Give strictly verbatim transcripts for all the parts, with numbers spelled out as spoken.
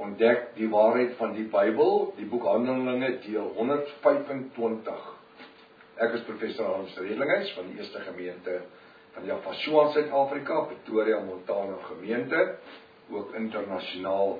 ontdek die waarheid van die Bybel, die boek Handelinge, deel honderd vyf en twintig. Ek is professor Hans Redlinghuis van die eerste gemeente van Jaffa in Suid-Afrika, Pretoria, Montana gemeente, ook internasionaal.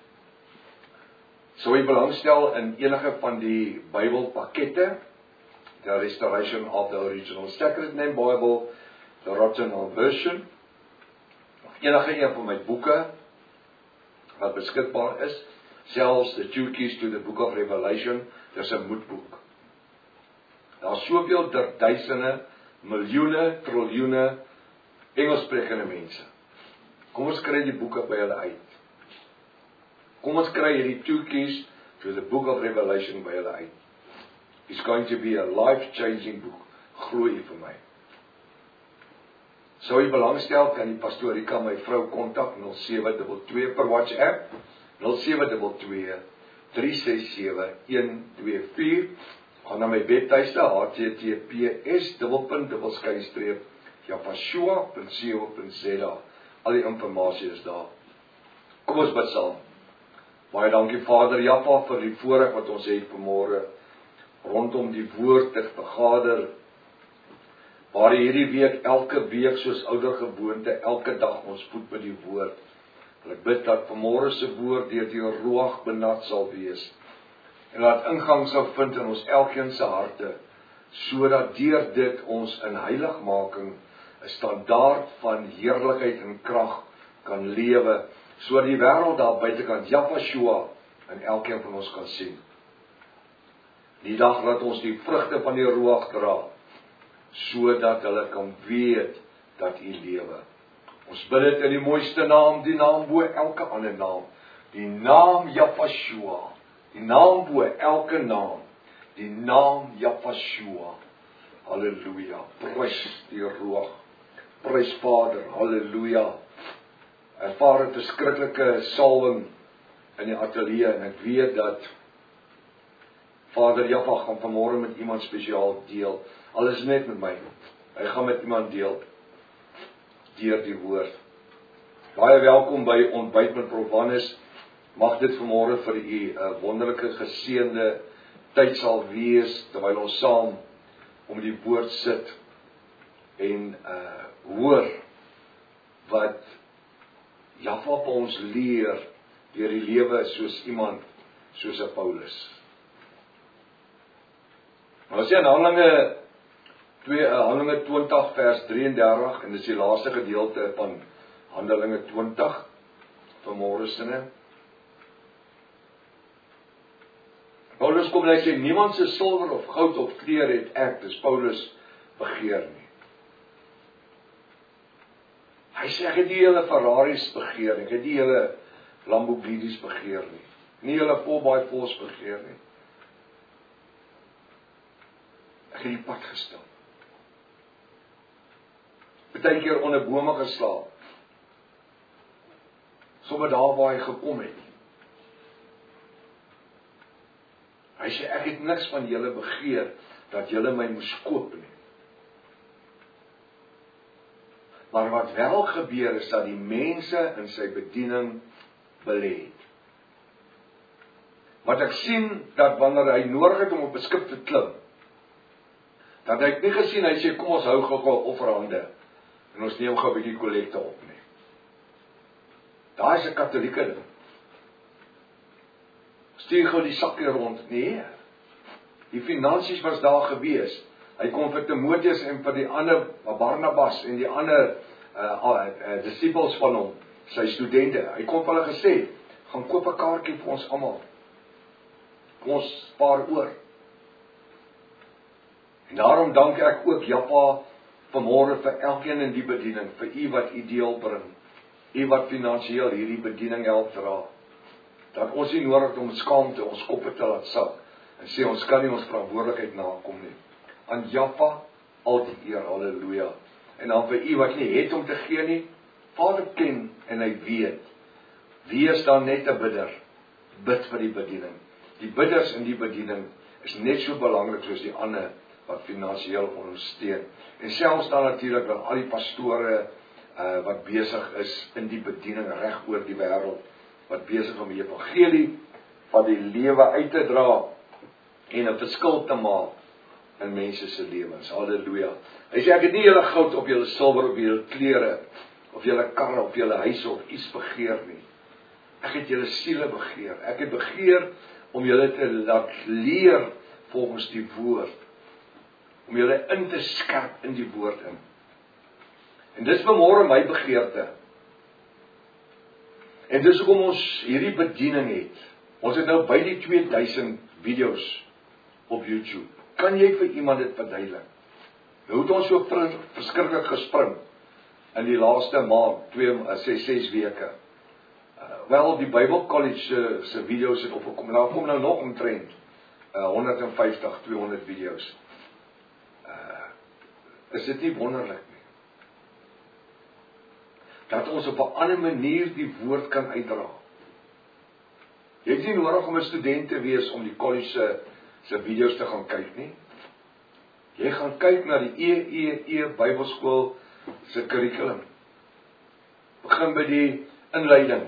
Sou jy belangstel in enige van die Bybelpakkette, The Restoration of the Original Sacred Name Bible, The Original Version, of enige een van my boeke, wat beskikbaar is, selfs The Two Keys to the Book of Revelation, dis 'n moedboek. Daar is soveel der duisende, miljoene, triljoene Engelssprekende mense. Kom ons kry die boeke by hulle uit. Kom ons kry hierdie Two Keys to the Book of Revelation by hulle uit. It's going to be a life-changing book, glo jy vir my. Sou jy belangstel, kan die pastorika my vrou kontak nul sewe twee twee per WhatsApp, nul sewe twee twee, drie ses sewe, een twee vier, gaan na my webtuiste, h t t p s dubbelpunt dubbelskynstreep jaffa punt co punt z a. Al die inligting is daar. Kom ons bid saam. Baie dankie Vader Jaffa vir die voorreg wat ons het vanmôre rondom die woord te vergader, waar hierdie week, elke week soos ouder gewoonte, elke dag ons voet by die woord. Ek bid dat vanmôre se woord deur die Ruach benat sal wees, en laat ingang sal vind in ons elkeen se harte, sodat deur dit ons in heiligmaking 'n standaard van heerlikheid en krag kan lewe, sodat die wêreld daar buitekant Jaffa in elkeen van ons kan sien. Die dag laat ons die vrugte van die Ruach dra, sodat hulle kan weet dat U lewe. Ons bid dit in die mooiste naam, die naam bo elke ander naam, die naam Jaffa, die naam bo elke naam, die naam Jaffa. Halleluja, prys die Ruach, prys Vader, halleluja. Ervaar 'n verskriklike salwing in die ateljee, en ek weet dat Vader Jaffa gaan vanmôre met iemand spesiaal deel. Alles net met my. Hy gaan met iemand deel deur die woord. Baie welkom by Ontbyt met Prof Hannes. Mag dit vanmôre vir u 'n uh, wonderlike geseënde tyd sal wees terwyl ons saam om die woord sit en uh, hoor wat Jaffa op ons leer deur die lewe soos iemand soos 'n Paulus. Ons sien Handelinge Handelinge twintig vers drie en dertig, en dis die laaste gedeelte van Handelinge twintig vanmôre sinne. Paulus kom en hy sê, niemand se silwer of goud of kleer het ek, dis Paulus, begeer nie. Hy sê, ek het nie julle Ferraris begeer nie, ek het nie julle Lamborghinis begeer nie, nie julle four by fours begeer nie. Ek het die pad gestap. Partykeer onder bome geslaap. Sommige daar waar hy gekom het. Hy sê, ek het niks van julle begeer, dat julle my moes koop nie. Maar wat wel gebeur is, dat die mense in sy bediening belê het. Wat ek sien, dat wanneer hy nodig het om op 'n skip te klim, dat hy het nie gesien, hy sê, kom ons hou gou offerhande, en ons neem gou 'n bietjie kollekte op nie. Daar is 'n Katolieke ding. Stuur gou die sakkie rond, nee. Die finansies was daar gewees. Hy kom vir Timoteus en vir die ander, Barnabas en die ander uh, uh, uh, disciples van hom, sy studente. Hy kom vir hulle gesê, gaan koop 'n kaartjie vir ons almal. Kom ons spaar oor. En daarom dank ek ook Jaffa vanmôre vir elkeen in die bediening, vir u wat u deel bring, u wat finansiëel hierdie bediening help dra, dat ons nie nodig om skaamte ons koppe te laat sak, en sê ons kan nie ons verantwoordelikheid nakom nie. Aan Jaffa al die eer, halleluja. En dan vir u wat nie het om te gee nie, Vader ken en hy weet, wees dan net 'n bidder, bid vir die bediening. Die bidders in die bediening is net so belangrik soos die ander wat finansiëel ondersteun. En selfs dan natuurlik dan al die pastore uh, wat besig is in die bediening reg oor die wêreld, wat besig om die evangelie van die lewe uit te dra en 'n verskil te maak in mense se lewens. Halleluja. Hy sê ek het nie julle goud op julle silwer of julle klere of julle karre of julle huise of iets begeer nie. Ek het julle siele begeer. Ek het begeer om julle te laat leer volgens die woord. Om julle in te skerp in die woord in. En dis vanmôre my begeerte. En dis hoekom ons hierdie bediening het. Ons het nou by die twee duisend video's op YouTube. Kan jy vir iemand dit verduidelik? Hoe het ons so verskriklik gespring in die laaste maand, twee, ses, ses weke? Uh, wel, die Bible College se, se video's het opgekom. Nou kom nou nog omtrent uh, honderdvyftig, tweehonderd video's. Uh, is dit nie wonderlik nie? Dat ons op 'n ander manier die woord kan uitdra. Jy het nie nodig om 'n student te wees om die college se, se video's te gaan kyk nie. Jy gaan kyk na die E E E Bybelskool se kurrikulum. Begin by die inleiding.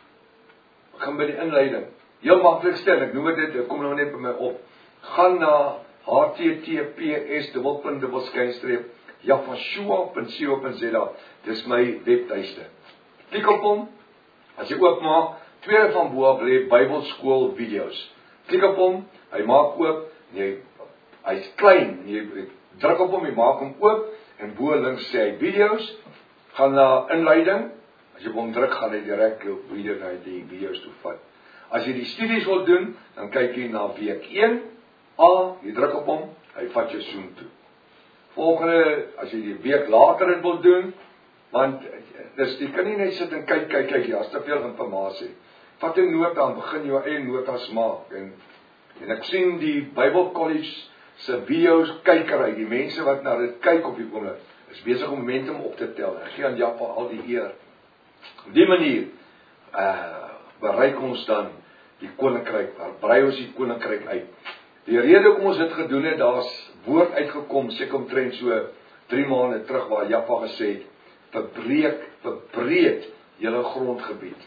Begin by die inleiding. Heel maklikste, ek noem dit, dit kom nou net by my op. Gaan na H T T P S dubbelpunt dubbelskynstreep javashua punt co punt za. Dis my webtuiste. Klik op hom. As jy oopmaak, tweede van bo af lê Bybelskool video's. Klik op hom, hy maak oop, jy hy's klein, jy, jy druk op hom, jy maak hom oop en bo links sê hy video's, gaan na inleiding. As jy op hom druk, gaan hy direk op video na die video's toe vat. As jy die studies wil doen, dan kyk jy na week een, A, jy druk op hom, hy vat jou soom toe. Volgende, as jy die week later dit wil doen, want dis, jy kan nie net sit en kyk, kyk, kyk, ja, is te veel informasie. Vat 'n nota en begin jou eie notas maak. En, en ek sien die Bible College se video's kykery, die mense wat na dit kyk op die oomblik, is besig om momentum op te tel. Ek gee aan Jappa al die eer. Op die manier uh, bereik ons dan die koninkryk, brei ons die koninkryk uit. Die rede hoekom ons dit gedoen het, daar's woord uitgekom, seker omtrent so drie maande terug waar Jappa gesê het, verbreek, verbreed julle grondgebied.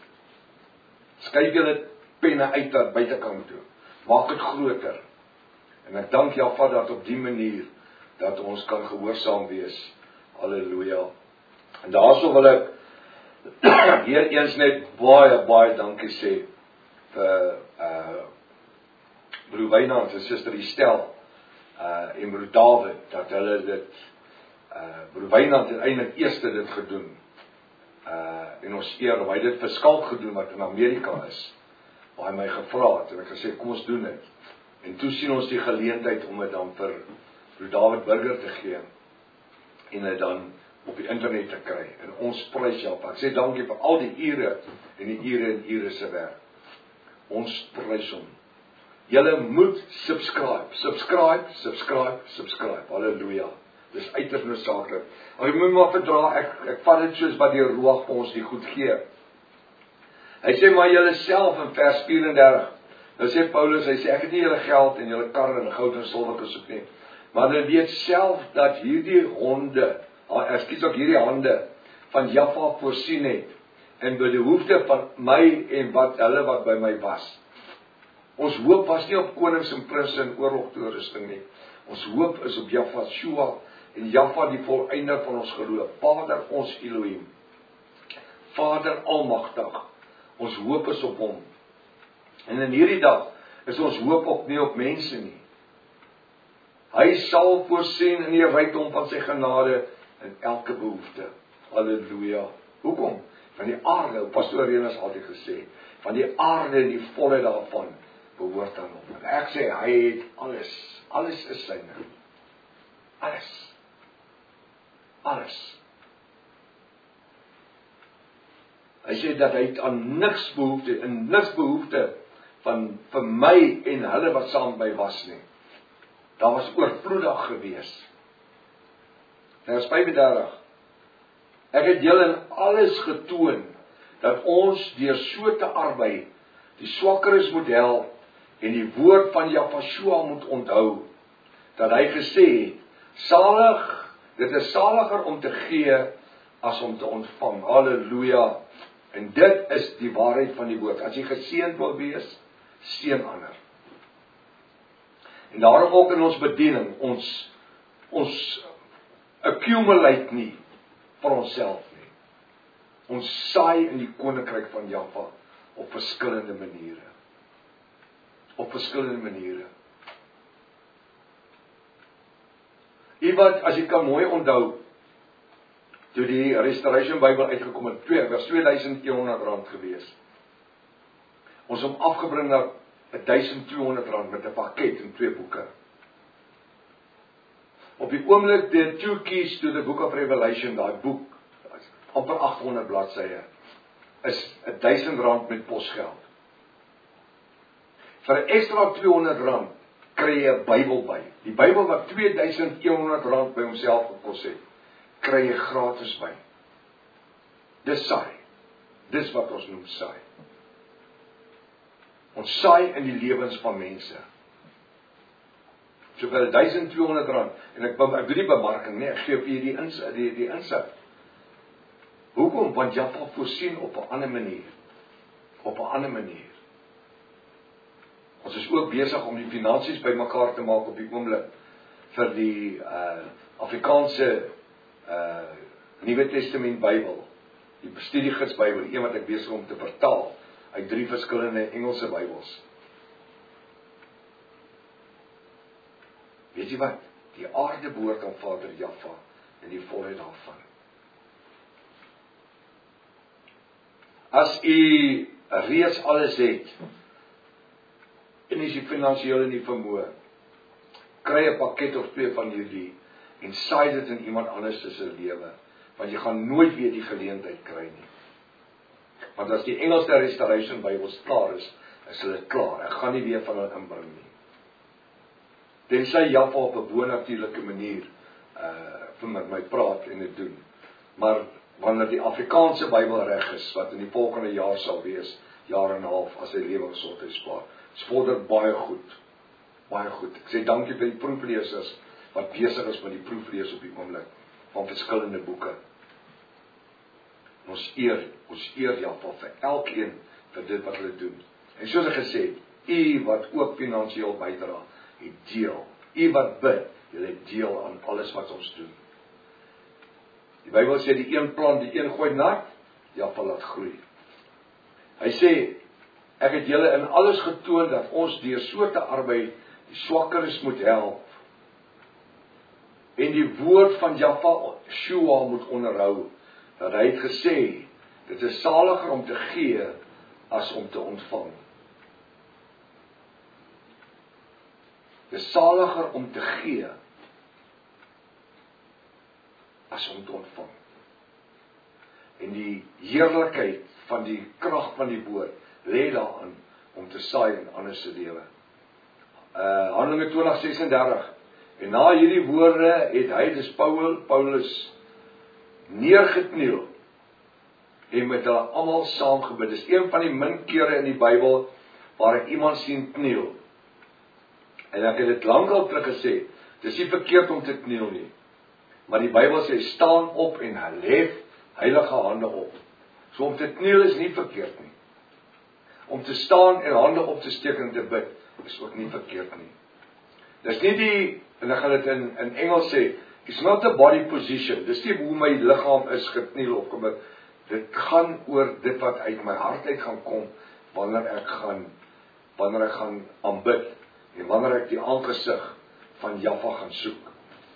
Skuif julle penne uit dat buitekant toe. Maak dit groter. En ek dank Jappa dat op die manier dat ons kan gehoorsaam wees. Halleluja. En daarso wil ek weer eens net baie, baie dankie sê vir uh, broer Wynand en suster Estel uh, en broer David, dat hulle dit, uh, broer Wynand het eintlik eerste dit gedoen, uh, en ons eer, hy het dit vir Skalk gedoen, wat in Amerika is, waar hy my gevra het, en ek gesê, kom ons doen dit, en toe sien ons die geleentheid om dit dan vir broer David Burger te gee, en dit dan op die internet te kry, en ons prys Jappa. Ek sê dankie vir al die ure, en die ure en ure se werk. Ons prys hom. Julle moet subscribe, subscribe, subscribe, subscribe. Halleluja. Dis uiters noodsaaklik. Maar jy moet maar verdra, ek, ek vat dit soos wat die Ruach vir ons die goed gee. Hy sê maar julle self in vers vierendertig. Nou sê Paulus, hy sê ek het nie julle geld en julle karre en goud en silwer gesoek nie. Maar hulle weet self dat hierdie honde, ekskuus ook hierdie hande van Jappa voorsien het en by die hoefde van my en wat hulle wat by my was. Ons hoop was nie op konings en prinses en oorlogtoerusting nie. Ons hoop is op Javashua en Jappa die volëinder van ons geloof. Vader ons Elohim. Vader almagtig. Ons hoop is op hom. En in hierdie dag is ons hoop ook nie op mense nie. Hy sal voorsien in die rykdom van sy genade in elke behoefte. Halleluja. Hoekom? Van die aarde, pastoor Renus altyd gesê, van die aarde en die volle daarvan behoort aan hom. En ek sê, hy het alles, alles is syne. Alles. Alles. Hy sê dat hy aan niks behoefte, en niks behoefte van vir my en hulle wat saam by was nie. Daar was oorvloedig gewees. Vers vyfendertig. Ek het julle in alles getoon, dat ons deur so te arbei, die swakkeres moet help, en die woord van Javashua moet onthou, dat hy gesê het, salig, dit is saliger om te gee, as om te ontvang. Halleluja. En dit is die waarheid van die woord. As jy geseënd wil wees, seën ander. En daarom ook in ons bediening, ons ons accumulate nie vir onsself nie. Ons saai in die koninkryk van Jaffa op verskillende maniere. Op verskillende maniere. Iemand, as jy kan mooi onthou, toe die Restoration Bybel uitgekom het, twee, was twee duisend een honderd rand gewees. Ons hom afgebring na duisend twee honderd rand met 'n pakket en twee boeke. Op die oomblik, the two keys to the book of Revelation, daai boek, amper agt honderd bladsye, is duisend rand met posgeld. Vir 'n extra twee honderd rand kry jy 'n Bybel by. Die Bybel wat twee duisend een honderd rand by homself gekos het, kry jy gratis by. Dis saai. Dis wat ons noem saai. Ons saai in die lewens van mense. So vir duisend twee honderd rand, en ek, ek doe die bemarking, nee, ek gee vir die, ins, die, die insit. Hoekom? Want Jaffa voorsien op 'n ander manier. Op 'n ander manier. Ons is ook besig om die finansies bymekaar te maak op die oomblik vir die uh, Afrikaanse uh, Nuwe Testament Bybel, die studiegids Bybel, een wat ek besig om te vertaal uit drie verskillende Engelse Bybels. Weet jy wat? Die aarde behoort aan Vader Jaffa en die volheid daarvan. As u reeds alles het, en as jy finansiële nie vermoë, kry 'n pakket of twee van hierdie en saai dit in iemand anders se lewe, want jy gaan nooit weer die geleentheid kry nie. Want as die Engelse Restoration Bybels klaar is, is hulle klaar. Ek gaan nie weer van hulle inbring nie. Tensy Jaffa op 'n bonatuurlike manier uh, vir my, my praat en dit doen. Maar wanneer die Afrikaanse Bybel reg is, wat in die volgende jaar sal wees, jaar en 'n half, as hy lewe gesondheid spaar, vorder baie goed. Baie goed. Ek sê dankie vir die proeflesers wat besig is met die proeflees op die oomblik van verskillende boeke. Ons eer, ons eer Jaffa vir elkeen vir dit wat hulle doen. En soos ek gesê het, u wat ook finansiëel bydra, u deel. U wat bid, julle deel aan alles wat ons doen. Die Bybel sê die een plant, die een gooi nat, Jaffa laat groei. Hy sê, ek het julle in alles getoon dat ons deur so te arbei die swakkeres moet help. En die woord van Jaffa, Shua, moet onderhou. Dat hy het gesê, dit is saliger om te gee as om te ontvang. Dit is saliger om te gee as om te ontvang. En die heerlikheid van die krag van die woord lê daarin om te saai in ander se lewe. Uh, Handelinge twintig ses en dertig. En na hierdie woorde het hy, dis Paul, Paulus, neergekniel en met hulle almal saam gebid. Dis een van die min kere in die Bybel waar ek iemand sien kniel. En ek het dit lankal terug gesê, dis nie verkeerd om te kniel nie. Maar die Bybel sê, staan op en hef heilige hande op. So om te kniel is nie verkeerd nie. Om te staan en hande op te steek en te bid, is ook nie verkeerd nie. Dis nie die, en ek gaan dit in, in Engels sê, it's not a body position, dis nie hoe my liggaam is gekniel of kom ek, dit gaan oor dit wat uit my hart uit gaan kom, wanneer ek gaan, wanneer ek gaan aanbid, en wanneer ek die aangesig van Jaffa gaan soek.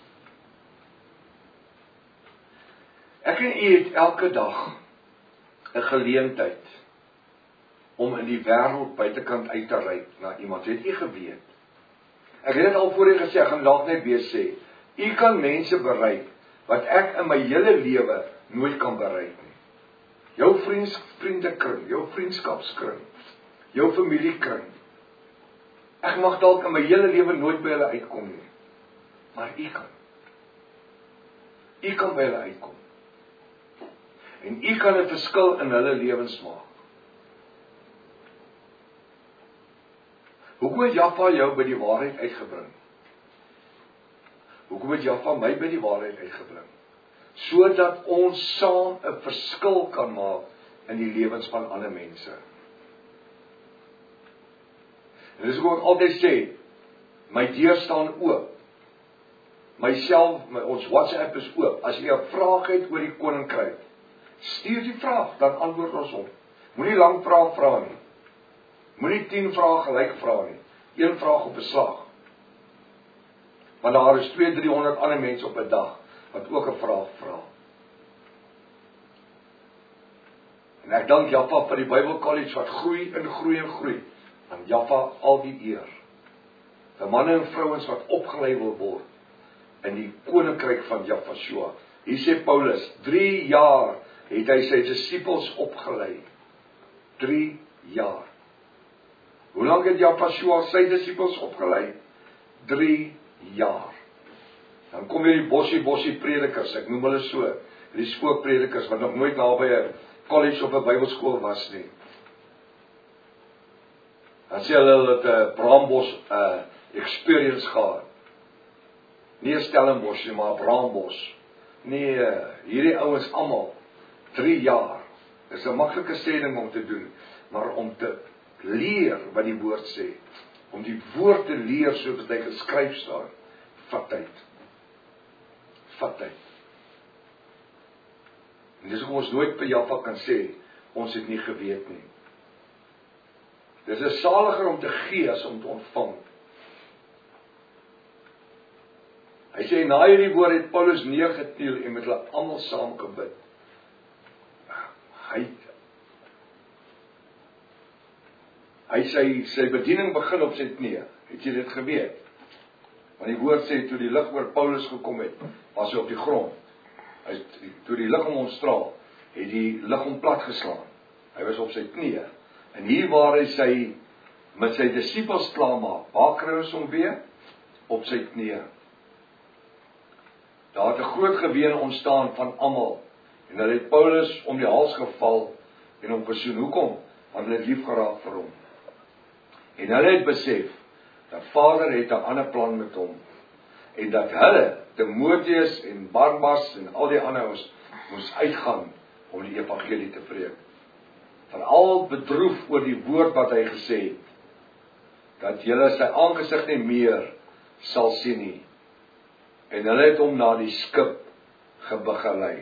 Ek en u het elke dag 'n geleentheid om in die wêreld buitekant uit te reik na iemand. Het u geweet? Ek het dit al voorheen gesê, ek gaan dalk net weer sê. U kan mense bereik wat ek in my hele lewe nooit kan bereik nie. Jou vriends, vriendekring, jou vriendskapskring, jou familiekring. Ek mag dalk in my hele lewe nooit by hulle uitkom nie. Maar u kan. U kan by hulle uitkom. En u kan 'n verskil in hulle lewens maak. Hoekom het Jaffa jou by die waarheid uitgebring? Hoekom het Jaffa my by die waarheid uitgebring? Sodat ons saam 'n verskil kan maak in die lewens van ander mense. En dis hoekom ek altyd sê, my deur staan oop. Myself, my, ons WhatsApp is oop. As jy 'n vraag het oor die koninkryk, stuur die vraag, dan antwoord ons op. Moenie lang vrae vra nie. Moenie tien vrae gelyk vra nie. Een vraag op 'n slag. Want daar is twee, driehonderd ander mense op 'n dag wat ook 'n vraag vra. En ek dank Jaffa vir die Bible College wat groei en groei en groei. Aan Jaffa al die eer. Vir manne en vrouens wat opgelei wil word in die koninkryk van Jaffa. Hier sê Paulus, drie jaar het hy sy disippels opgelei. Drie jaar. Hoe lank het Jaffa sy disippels opgelei? Drie jaar. Dan kom hier die bossie bossie predikers, ek noem hulle so, die spookpredikers wat nog nooit naby 'n college of 'n Bybelskool was nie. Dan sê hulle dat 'n uh, Braambos 'n uh, experience gehad. Nie 'n Stellenbosch nie, maar 'n Braambos. Nee, uh, hierdie ouens almal drie jaar. Dis 'n maklike sending om te doen, maar om te leer wat die woord sê, om die woord te leer soos dit geskryf staan, vat tyd. Vat tyd. En dis hoekom ons nooit by Jaffa kan sê, ons het nie geweet nie. Dis 'n saliger om te gee as om te ontvang. Hy sê, na hierdie woord het Paulus neergekniel en met hulle almal saam gebid. Hy Hy sy, sy bediening begin op sy knieë. Het jy dit geweet? Want die woord sê, toe die lig oor Paulus gekom het, was hy op die grond. Hy, toe die lig om hom straal, het die lig hom plat geslaan. Hy was op sy knieë. En hier waar hy sy, met sy disippels klaarmaak, waar kry ons hom weer? Op sy knieë. Daar het 'n groot geween ontstaan van almal. En hulle het Paulus om die hals geval en hom versoen. Hoekom? Want hulle het lief geraak vir hom. En hulle het besef, dat Vader het 'n ander plan met hom. En dat hulle, Timoteus en Barnabas en al die ander ons, moes uitgaan om die evangelie te preek. Veral bedroef oor die woord wat hy gesê het, dat julle sy aangesig nie meer sal sien nie. En hulle het hom na die skip gebegelei.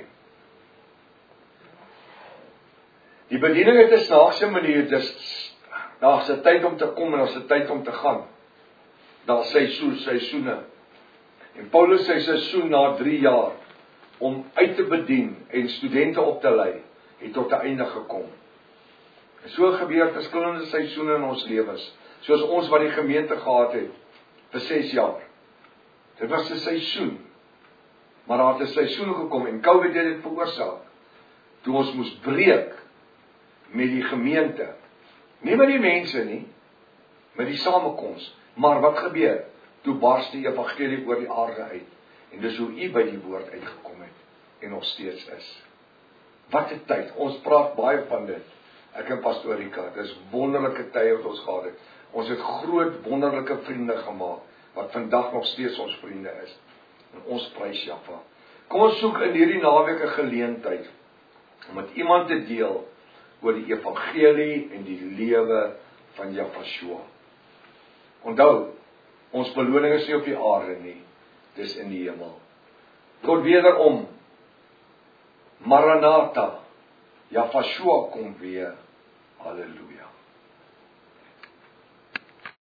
Die bediening het 'n snaakse manier, dis daar's 'n tyd om te kom en daar's 'n tyd om te gaan. Daar's seisoen, seisoene. En Paulus sy seisoen na drie jaar om uit te bedien en studente op te lei, het tot 'n einde gekom. En so gebeur verskillende seisoene in ons lewens, soos ons wat die gemeente gehad het vir ses jaar. Dit was 'n seisoen. Maar daar het 'n seisoen gekom en COVID het dit veroorsaak. Toe ons moes breek met die gemeente. Nie met die mense nie, met die samekoms. Maar wat gebeur? Toe bars die evangelie oor die aarde uit. En dis hoe u by die woord uitgekom het en nog steeds is. Wat 'n tyd. Ons praat baie van dit. Ek en Pastoor Rika, dis wonderlike tye wat ons gehad het. Ons het groot wonderlike vriende gemaak wat vandag nog steeds ons vriende is. En ons prys Jaffa. Kom ons soek in hierdie naweek 'n geleentheid om met iemand te deel oor die evangelie en die lewe van Jaffa. Onthou, ons beloning is nie op die aarde nie, dis in die hemel. Tot wederom, Maranatha, Jaffa kom weer, halleluja.